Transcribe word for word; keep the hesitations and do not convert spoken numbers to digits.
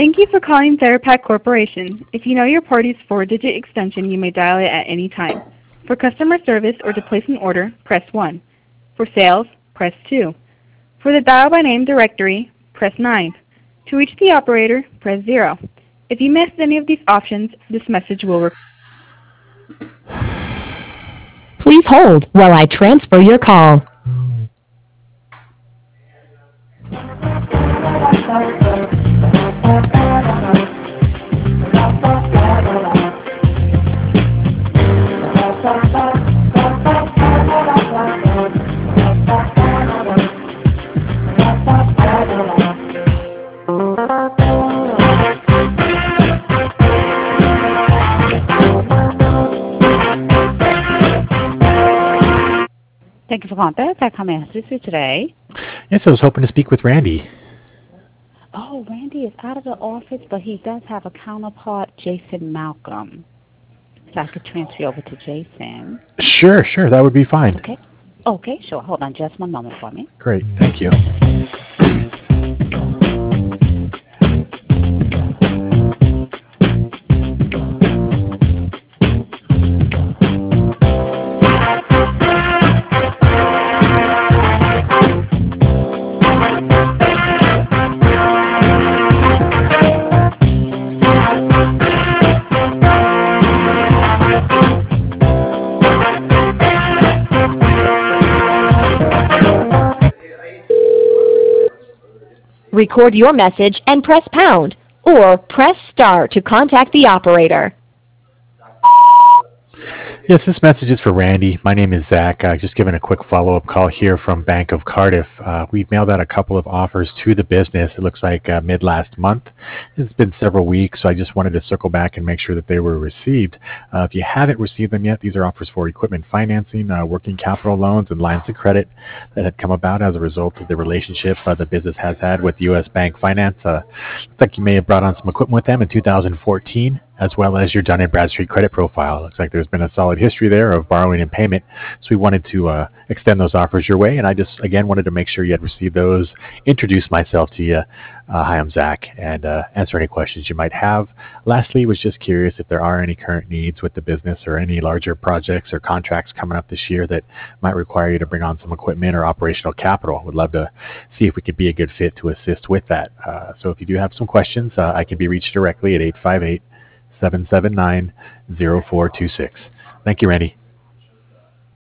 Thank you for calling Therapac Corporation. If you know your party's four-digit extension, you may dial it at any time. For customer service or to place an order, press one. For sales, press two. For the dial by name directory, press nine. To reach the operator, press zero. If you missed any of these options, this message will repeat. Please hold while I transfer your call. Thank you for calling Therapac. How may I assist you today? Yes, I was hoping to speak with Randy. Oh, Randy is out of the office, but he does have a counterpart, Jason Malcolm. So I could transfer you over to Jason. Sure, sure, that would be fine. Okay. Okay, sure. Hold on just one moment for me. Great, thank you. Record your message and press pound, or press star to contact the operator. Yes, this message is for Randy. My name is Zach. Uh, just giving a quick follow-up call here from Bank of Cardiff. Uh, we've mailed out a couple of offers to the business. It looks like uh, mid last month. It's been several weeks, so I just wanted to circle back and make sure that they were received. Uh, if you haven't received them yet, these are offers for equipment financing, uh, working capital loans, and lines of credit that had come about as a result of the relationship uh, the business has had with U S Bank Finance. Uh, looks like you may have brought on some equipment with them in two thousand fourteen. As well as your Dun and Bradstreet credit profile. Looks like there's been a solid history there of borrowing and payment, so we wanted to uh, extend those offers your way, and I just, again, wanted to make sure you had received those, introduce myself to you. Uh, hi, I'm Zach, and uh, answer any questions you might have. Lastly, was just curious if there are any current needs with the business or any larger projects or contracts coming up this year that might require you to bring on some equipment or operational capital. Would love to see if we could be a good fit to assist with that. Uh, so if you do have some questions, uh, I can be reached directly at eight five eight, seven seven nine, zero four two six. Thank you, Randy.